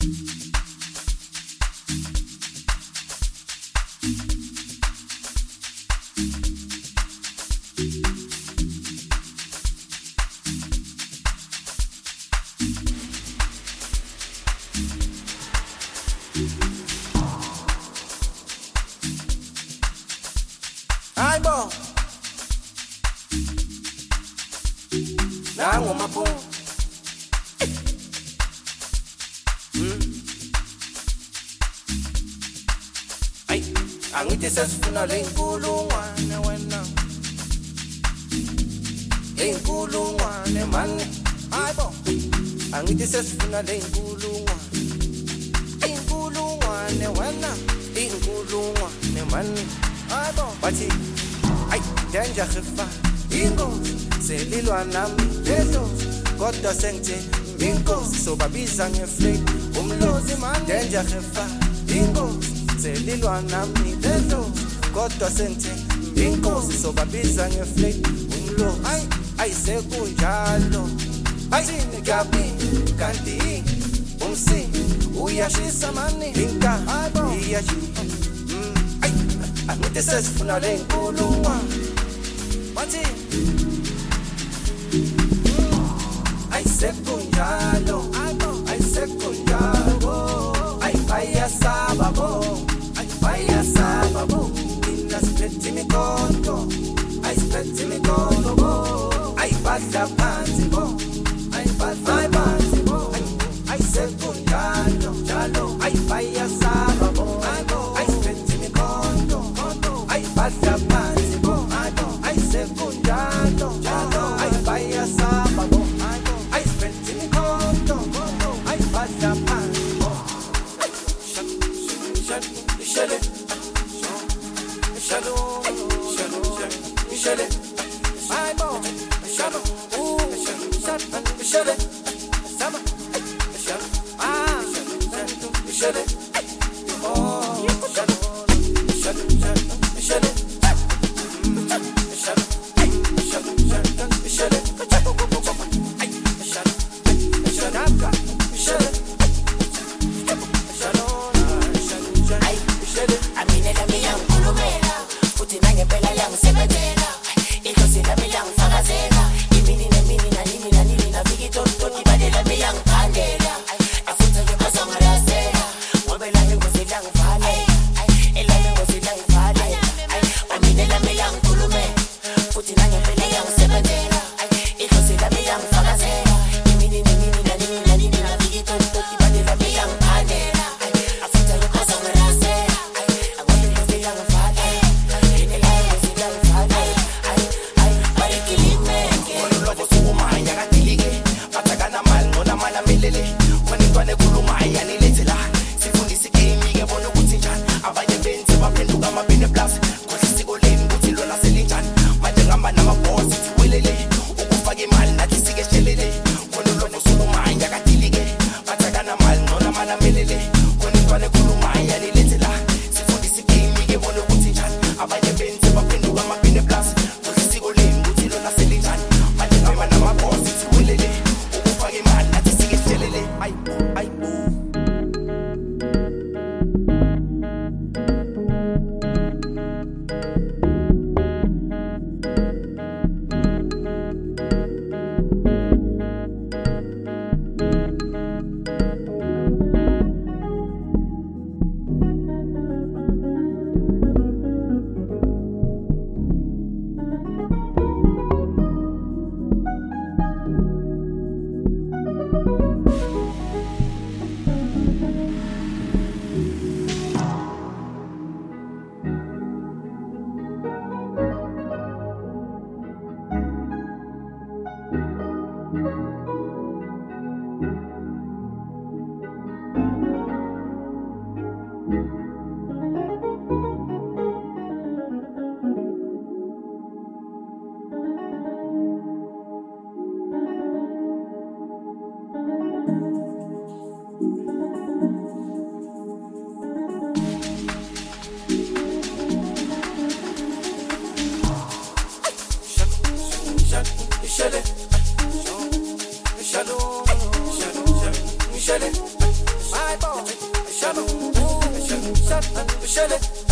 Angithi sesifuna lenkulungwane wena lenkulungwane mani hayibo angithi sesifuna lenkulungwane wena lenkulungwane mani hayibo bathi ay danger khifa ingozi selilwa nami lezo kodwa sengithe ingozi sobabiza ngeflake umlozi mani danger khifa ingozi selilwa nami lezo kodwa sengithe inkosi sobabiza ngeflake umlo ay sekunjalo athini kabi kanti umsi uyashisa mani inka iyashi ay angithi sesifuna lenkulungwane wathi ay sekunjalo ay bayasaba bo Vaya sábado, y las petty me conto, I spent me conto, I pasa pansibo, I pasa pansibo, I secundalo, chalo, I vaya sábado, I spent me conto, I pasa pansibo, I secundalo, chalo, I vaya sábado, I spent me conto, I pasa pansibo, Michele, Shadow, Michele, my boy, Shadow, Michele, Sama, Michele, oh, Shadow, Michele, Shadow, shele